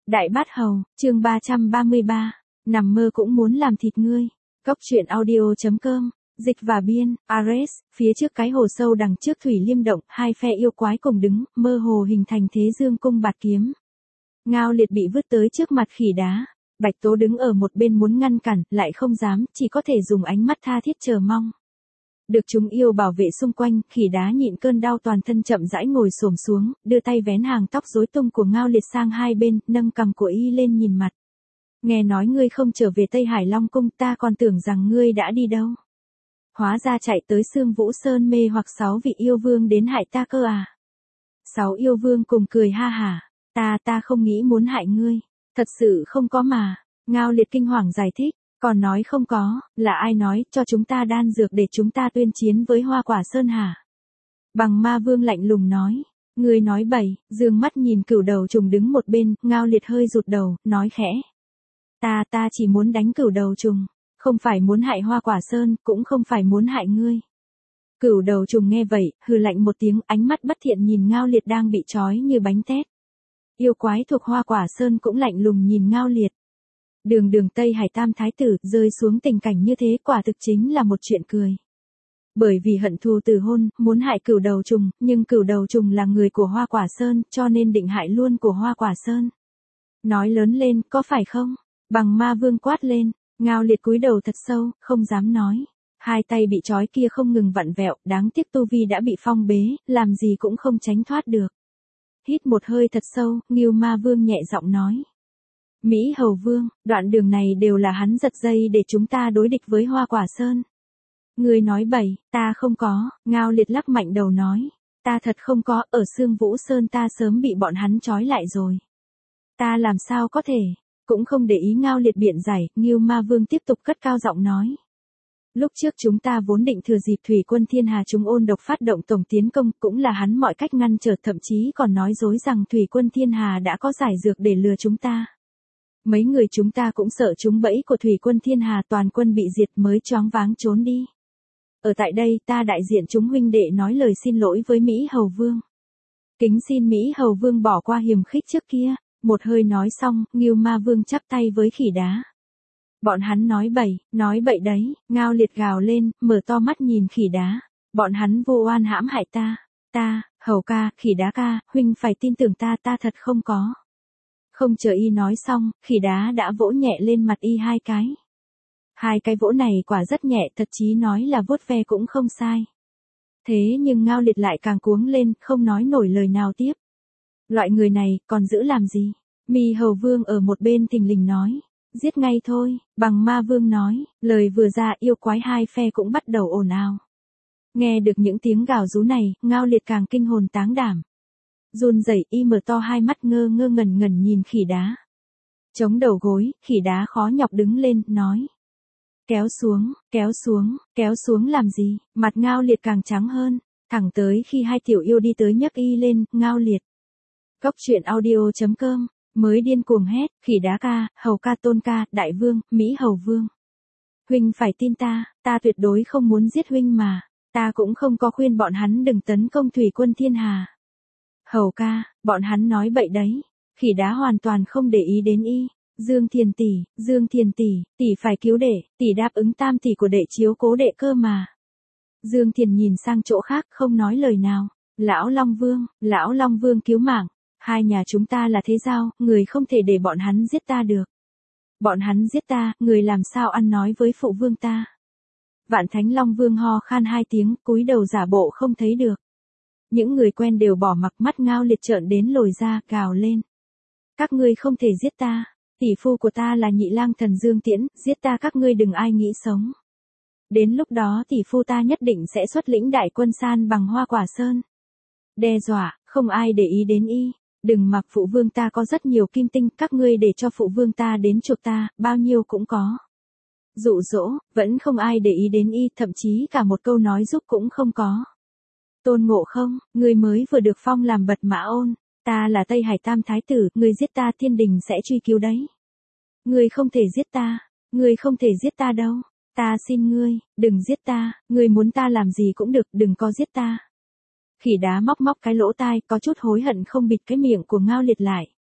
Đại Bát Hầu, chương 333, nằm mơ cũng muốn làm thịt ngươi. Cốc truyện audio.com, dịch và biên, Ares, phía trước cái hồ sâu đằng trước Thủy Liêm Động, hai phe yêu quái cùng đứng, mơ hồ hình thành thế dương cung bạt kiếm. Ngao Liệt bị vứt tới trước mặt Khỉ Đá. Bạch Tố đứng ở một bên muốn ngăn cản, lại không dám, chỉ có thể dùng ánh mắt tha thiết chờ mong. Được chúng yêu bảo vệ xung quanh, Khỉ Đá nhịn cơn đau toàn thân chậm rãi ngồi xổm xuống, đưa tay vén hàng tóc rối tung của Ngao Liệt sang hai bên, nâng cằm của y lên nhìn mặt. Nghe nói ngươi không trở về Tây Hải Long Cung, ta còn tưởng rằng ngươi đã đi đâu. Hóa ra chạy tới Sương Vũ Sơn mê hoặc 6 vị yêu vương đến hại ta cơ à. 6 yêu vương cùng cười ha hả, ta không nghĩ muốn hại ngươi, thật sự không có mà. Ngao Liệt kinh hoàng giải thích. Còn nói không có, là ai nói cho chúng ta đan dược để chúng ta tuyên chiến với Hoa Quả Sơn hả? Bằng Ma Vương lạnh lùng nói. Ngươi nói bậy, dương mắt nhìn Cửu Đầu Trùng đứng một bên, Ngao Liệt hơi rụt đầu, nói khẽ. Ta chỉ muốn đánh Cửu Đầu Trùng, không phải muốn hại Hoa Quả Sơn, cũng không phải muốn hại ngươi. Cửu Đầu Trùng nghe vậy, hừ lạnh một tiếng, ánh mắt bất thiện nhìn Ngao Liệt đang bị trói như bánh tét. Yêu quái thuộc Hoa Quả Sơn cũng lạnh lùng nhìn Ngao Liệt. Đường Tây Hải Tam Thái Tử rơi xuống tình cảnh như thế quả thực chính là một chuyện cười. Bởi vì hận thù từ hôn, muốn hại Cửu Đầu Trùng, nhưng Cửu Đầu Trùng là người của Hoa Quả Sơn, cho nên định hại luôn của Hoa Quả Sơn. Nói lớn lên, có phải không? Bằng Ma Vương quát lên, Ngao Liệt cúi đầu thật sâu, không dám nói. Hai tay bị trói kia không ngừng vặn vẹo, đáng tiếc tu vi đã bị phong bế, làm gì cũng không tránh thoát được. Hít một hơi thật sâu, Ngưu Ma Vương nhẹ giọng nói. Mỹ Hầu Vương, đoạn đường này đều là hắn giật dây để chúng ta đối địch với Hoa Quả Sơn. Ngươi nói bậy, ta không có, Ngao Liệt lắc mạnh đầu nói. Ta thật không có, ở Sương Vũ Sơn ta sớm bị bọn hắn trói lại rồi. Ta làm sao có thể, cũng không để ý Ngao Liệt biện giải, Ngưu Ma Vương tiếp tục cất cao giọng nói. Lúc trước chúng ta vốn định thừa dịp Thủy Quân Thiên Hà chúng ôn độc phát động tổng tiến công, cũng là hắn mọi cách ngăn trở, thậm chí còn nói dối rằng Thủy Quân Thiên Hà đã có giải dược để lừa chúng ta. Mấy người chúng ta cũng sợ chúng bẫy của Thủy Quân Thiên Hà, toàn quân bị diệt mới choáng váng trốn đi. Ở tại đây ta đại diện chúng huynh đệ nói lời xin lỗi với Mỹ Hầu Vương. Kính xin Mỹ Hầu Vương bỏ qua hiềm khích trước kia. Một hơi nói xong, Ngưu Ma Vương chắp tay với Khỉ Đá. Bọn hắn nói bậy đấy, Ngao Liệt gào lên, mở to mắt nhìn Khỉ Đá. Bọn hắn vô oan hãm hại ta, Hầu ca, Khỉ Đá ca, huynh phải tin tưởng ta thật không có. Không chờ y nói xong, Khỉ Đá đã vỗ nhẹ lên mặt y hai cái. Hai cái vỗ này quả rất nhẹ, thật chí nói là vuốt ve cũng không sai. Thế nhưng Ngao Liệt lại càng cuống lên, không nói nổi lời nào tiếp. Loại người này, còn giữ làm gì? Mi Hầu Vương ở một bên thình lình nói. Giết ngay thôi, Bằng Ma Vương nói, lời vừa ra yêu quái hai phe cũng bắt đầu ồn ào. Nghe được những tiếng gào rú này, Ngao Liệt càng kinh hồn táng đảm. Run rẩy y mở to hai mắt ngơ ngẩn nhìn Khỉ Đá. Chống đầu gối, Khỉ Đá khó nhọc đứng lên, nói. Kéo xuống làm gì? Mặt Ngao Liệt càng trắng hơn, thẳng tới khi hai tiểu yêu đi tới nhấc y lên, Ngao Liệt. Cốc truyện audio.com, mới điên cuồng hét, Khỉ Đá ca, Hầu ca, Tôn ca, Đại Vương, Mỹ Hầu Vương. Huynh phải tin ta tuyệt đối không muốn giết huynh mà, ta cũng không có khuyên bọn hắn đừng tấn công Thủy Quân Thiên Hà. Hầu ca, bọn hắn nói bậy đấy. Khỉ Đá hoàn toàn không để ý đến y. Dương Thiền tỷ phải cứu đệ, tỷ đáp ứng tam tỷ của đệ chiếu cố đệ cơ mà. Dương Thiền nhìn sang chỗ khác không nói lời nào. Lão Long Vương cứu mạng. Hai nhà chúng ta là thế giao, người không thể để bọn hắn giết ta được. Bọn hắn giết ta, người làm sao ăn nói với phụ vương ta. Vạn Thánh Long Vương ho khan hai tiếng, cúi đầu giả bộ không thấy được. Những người quen đều bỏ mặc, mắt Ngao Liệt trợn đến lồi ra, gào lên. Các ngươi không thể giết ta, tỷ phu của ta là Nhị Lang Thần Dương Tiễn, giết ta các ngươi đừng ai nghĩ sống. Đến lúc đó tỷ phu ta nhất định sẽ xuất lĩnh đại quân san bằng Hoa Quả Sơn. Đe dọa, không ai để ý đến y, đừng mặc phụ vương ta có rất nhiều kim tinh, các ngươi để cho phụ vương ta đến chuộc ta, bao nhiêu cũng có. Dụ dỗ, vẫn không ai để ý đến y, thậm chí cả một câu nói giúp cũng không có. Tôn Ngộ Không, ngươi mới vừa được phong làm Bật Mã Ôn, ta là Tây Hải Tam Thái Tử, ngươi giết ta thiên đình sẽ truy cứu đấy. Ngươi không thể giết ta đâu, ta xin ngươi, đừng giết ta, ngươi muốn ta làm gì cũng được, đừng có giết ta. Khỉ Đá móc cái lỗ tai, có chút hối hận không bịt cái miệng của Ngao Liệt lại.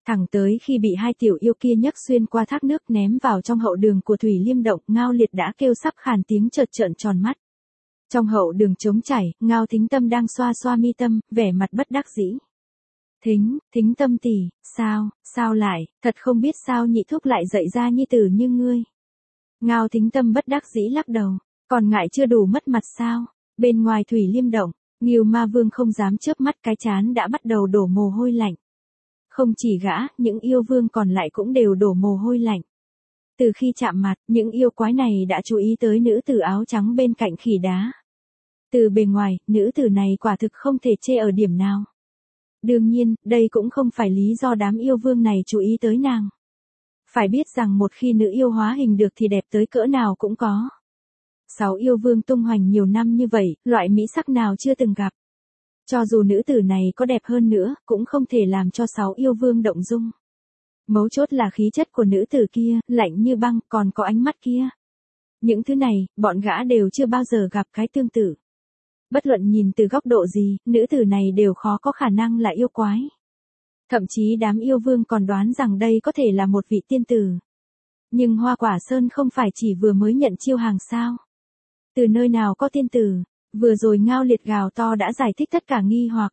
Thẳng tới khi bị hai tiểu yêu kia nhấc xuyên qua thác nước ném vào trong hậu đường của Thủy Liêm Động, Ngao Liệt đã kêu sắp khàn tiếng chợt trợn tròn mắt. Trong hậu đường trống trải, Ngao Thính Tâm đang xoa xoa mi tâm, vẻ mặt bất đắc dĩ. Thính Tâm tỷ, sao lại, thật không biết sao nhị thúc lại dạy ra nhi tử như ngươi. Ngao Thính Tâm bất đắc dĩ lắc đầu, còn ngại chưa đủ mất mặt sao? Bên ngoài Thủy Liêm Động, Ngưu Ma Vương không dám chớp mắt, cái trán đã bắt đầu đổ mồ hôi lạnh. Không chỉ gã, những yêu vương còn lại cũng đều đổ mồ hôi lạnh. Từ khi chạm mặt, những yêu quái này đã chú ý tới nữ tử áo trắng bên cạnh khỉ đá. Từ bề ngoài, nữ tử này quả thực không thể chê ở điểm nào. Đương nhiên, đây cũng không phải lý do đám yêu vương này chú ý tới nàng. Phải biết rằng một khi nữ yêu hóa hình được thì đẹp tới cỡ nào cũng có. 6 yêu vương tung hoành nhiều năm như vậy, loại mỹ sắc nào chưa từng gặp. Cho dù nữ tử này có đẹp hơn nữa, cũng không thể làm cho 6 yêu vương động dung. Mấu chốt là khí chất của nữ tử kia, lạnh như băng, còn có ánh mắt kia. Những thứ này, bọn gã đều chưa bao giờ gặp cái tương tự. Bất luận nhìn từ góc độ gì, nữ tử này đều khó có khả năng là yêu quái. Thậm chí đám yêu vương còn đoán rằng đây có thể là một vị tiên tử. Nhưng Hoa Quả Sơn không phải chỉ vừa mới nhận chiêu hàng sao? Từ nơi nào có tiên tử? Vừa rồi Ngao Liệt gào to đã giải thích tất cả nghi hoặc.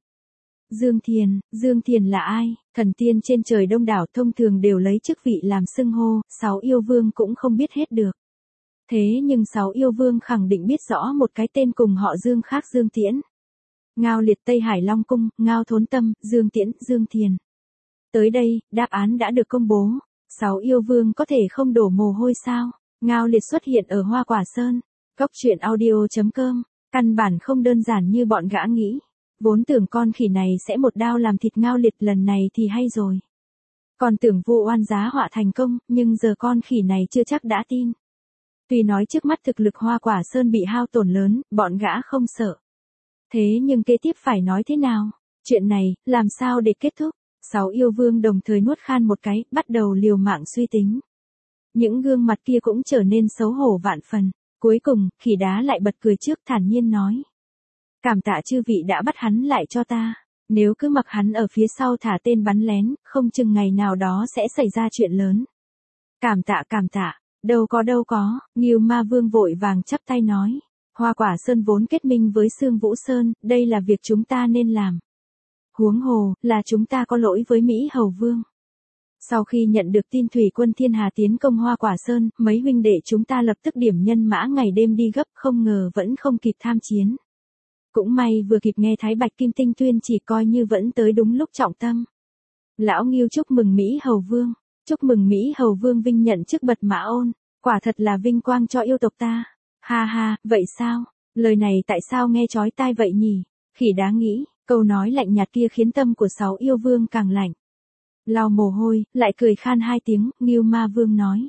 Dương Thiền là ai? Thần tiên trên trời đông đảo thông thường đều lấy chức vị làm xưng hô, 6 yêu vương cũng không biết hết được. Thế nhưng 6 yêu vương khẳng định biết rõ một cái tên cùng họ Dương khác Dương Tiễn. Ngao Liệt Tây Hải Long Cung, Ngao Thốn Tâm, Dương Tiễn, Dương Thiền. Tới đây, đáp án đã được công bố. 6 yêu vương có thể không đổ mồ hôi sao? Ngao Liệt xuất hiện ở Hoa Quả Sơn. Cốc truyện audio.com. Căn bản không đơn giản như bọn gã nghĩ. Vốn tưởng con khỉ này sẽ một đao làm thịt Ngao Liệt, lần này thì hay rồi. Còn tưởng vô oan giá họa thành công, nhưng giờ con khỉ này chưa chắc đã tin. Tuy nói trước mắt thực lực Hoa Quả Sơn bị hao tổn lớn, bọn gã không sợ. Thế nhưng kế tiếp phải nói thế nào? Chuyện này, làm sao để kết thúc? 6 yêu vương đồng thời nuốt khan một cái, bắt đầu liều mạng suy tính. Những gương mặt kia cũng trở nên xấu hổ vạn phần. Cuối cùng, khỉ đá lại bật cười trước, thản nhiên nói. Cảm tạ chư vị đã bắt hắn lại cho ta. Nếu cứ mặc hắn ở phía sau thả tên bắn lén, không chừng ngày nào đó sẽ xảy ra chuyện lớn. Cảm tạ. Đâu có, Ngưu Ma Vương vội vàng chắp tay nói. Hoa Quả Sơn vốn kết minh với Sương Vũ Sơn, đây là việc chúng ta nên làm. Huống hồ, là chúng ta có lỗi với Mỹ Hầu Vương. Sau khi nhận được tin thủy quân Thiên Hà tiến công Hoa Quả Sơn, mấy huynh đệ chúng ta lập tức điểm nhân mã ngày đêm đi gấp, không ngờ vẫn không kịp tham chiến. Cũng may vừa kịp nghe Thái Bạch Kim Tinh tuyên chỉ, coi như vẫn tới đúng lúc trọng tâm. Lão Ngưu chúc mừng Mỹ Hầu Vương, chúc mừng Mỹ Hầu Vương vinh nhận chức bật mã ôn, quả thật là vinh quang cho yêu tộc ta. Ha, vậy sao? Lời này tại sao nghe chói tai vậy nhỉ? Khỉ đá nghĩ, câu nói lạnh nhạt kia khiến tâm của 6 yêu vương càng lạnh. Lau mồ hôi, lại cười khan 2 tiếng, Ngưu Ma Vương nói.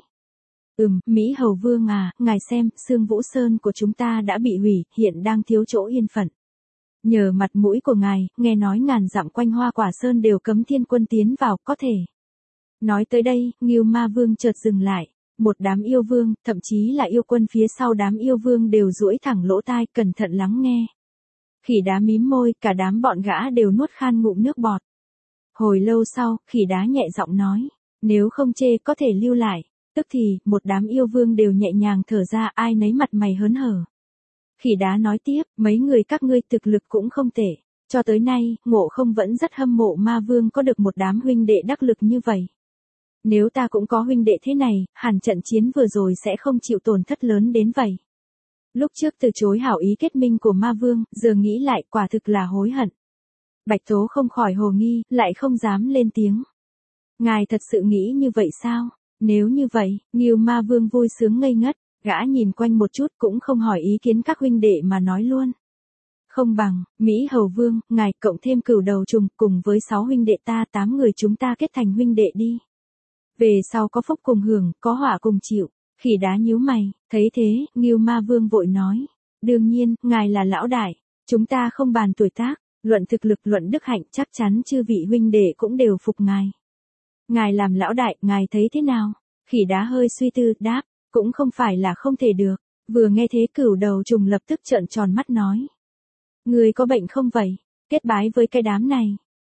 Mỹ Hầu Vương à, ngài xem, Sương Vũ Sơn của chúng ta đã bị hủy, hiện đang thiếu chỗ yên phận. Nhờ mặt mũi của ngài, nghe nói ngàn dặm quanh Hoa Quả Sơn đều cấm thiên quân tiến vào, có thể. Nói tới đây, Ngưu Ma Vương chợt dừng lại. Một đám yêu vương, thậm chí là yêu quân phía sau đám yêu vương đều duỗi thẳng lỗ tai, cẩn thận lắng nghe. Khỉ đá mím môi, cả đám bọn gã đều nuốt khan ngụm nước bọt. Hồi lâu sau, khỉ đá nhẹ giọng nói, nếu không chê có thể lưu lại. Tức thì, một đám yêu vương đều nhẹ nhàng thở ra, ai nấy mặt mày hớn hở. Khỉ đá nói tiếp, mấy người các ngươi thực lực cũng không tệ. Cho tới nay, Ngộ Không vẫn rất hâm mộ Ma Vương có được một đám huynh đệ đắc lực như vậy. Nếu ta cũng có huynh đệ thế này, hẳn trận chiến vừa rồi sẽ không chịu tổn thất lớn đến vậy. Lúc trước từ chối hảo ý kết minh của Ma Vương, giờ nghĩ lại quả thực là hối hận. Bạch Tố không khỏi hồ nghi, lại không dám lên tiếng. Ngài thật sự nghĩ như vậy sao? Nếu như vậy, Ngưu Ma Vương vui sướng ngây ngất, gã nhìn quanh một chút cũng không hỏi ý kiến các huynh đệ mà nói luôn. Không bằng, Mỹ Hầu Vương, ngài cộng thêm Cửu Đầu Trùng cùng với 6 huynh đệ ta, 8 người chúng ta kết thành huynh đệ đi. Về sau có phúc cùng hưởng, có họa cùng chịu. Khỉ đá nhíu mày, thấy thế, Ngưu Ma Vương vội nói. Đương nhiên, ngài là lão đại, chúng ta không bàn tuổi tác, luận thực lực luận đức hạnh chắc chắn chư vị huynh đệ cũng đều phục ngài. Ngài làm lão đại, ngài thấy thế nào? Khỉ đá hơi suy tư, đáp, cũng không phải là không thể được. Vừa nghe thế Cửu Đầu Trùng lập tức trợn tròn mắt nói. Người có bệnh không vậy? Kết bái với cái đám này.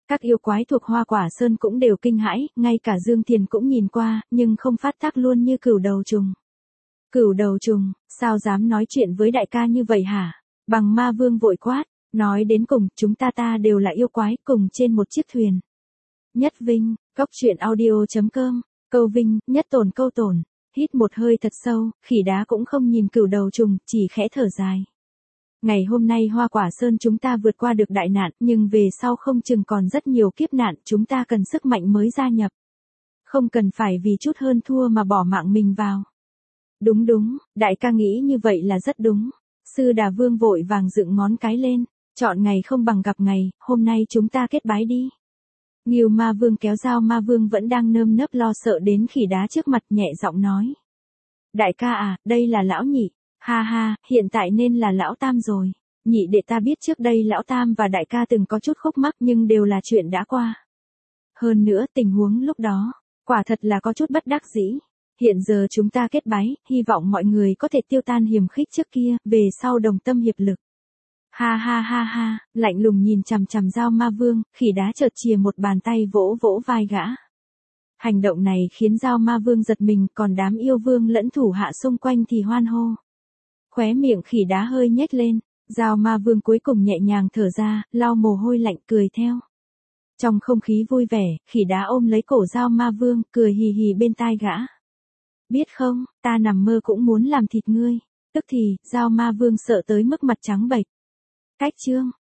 Các yêu quái thuộc Hoa Quả Sơn cũng đều kinh hãi, ngay cả Dương Thiền cũng nhìn qua, nhưng không phát tác luôn như Cửu Đầu Trùng. Cửu Đầu Trùng, sao dám nói chuyện với đại ca như vậy hả? Bằng Ma Vương vội quát, nói đến cùng, chúng ta đều là yêu quái, cùng trên một chiếc thuyền. Nhất Vinh, Cốc Truyện Audio.com, câu vinh, nhất tổn câu tổn, hít một hơi thật sâu, khỉ đá cũng không nhìn Cửu Đầu Trùng, chỉ khẽ thở dài. Ngày hôm nay Hoa Quả Sơn chúng ta vượt qua được đại nạn, nhưng về sau không chừng còn rất nhiều kiếp nạn, chúng ta cần sức mạnh mới gia nhập. Không cần phải vì chút hơn thua mà bỏ mạng mình vào. Đúng, đại ca nghĩ như vậy là rất đúng. Sư Đà Vương vội vàng dựng ngón cái lên, chọn ngày không bằng gặp ngày, hôm nay chúng ta kết bái đi. Ngưu Ma Vương kéo Dao Ma Vương vẫn đang nơm nớp lo sợ đến khỉ đá trước mặt, nhẹ giọng nói. Đại ca à, đây là lão nhị. Ha ha, hiện tại nên là lão tam rồi. Nhị đệ ta biết trước đây lão tam và đại ca từng có chút khúc mắc nhưng đều là chuyện đã qua. Hơn nữa tình huống lúc đó, quả thật là có chút bất đắc dĩ. Hiện giờ chúng ta kết bái, hy vọng mọi người có thể tiêu tan hiềm khích trước kia, về sau đồng tâm hiệp lực. Ha, lạnh lùng nhìn chằm chằm Dao Ma Vương, khỉ đá chợt chìa một bàn tay vỗ vỗ vai gã. Hành động này khiến Dao Ma Vương giật mình, còn đám yêu vương lẫn thủ hạ xung quanh thì hoan hô. Khóe miệng khỉ đá hơi nhếch lên, Dao Ma Vương cuối cùng nhẹ nhàng thở ra, lau mồ hôi lạnh cười theo. Trong không khí vui vẻ, khỉ đá ôm lấy cổ Dao Ma Vương, cười hì hì bên tai gã. Biết không, ta nằm mơ cũng muốn làm thịt ngươi. Tức thì, Dao Ma Vương sợ tới mức mặt trắng bệch. Cách chương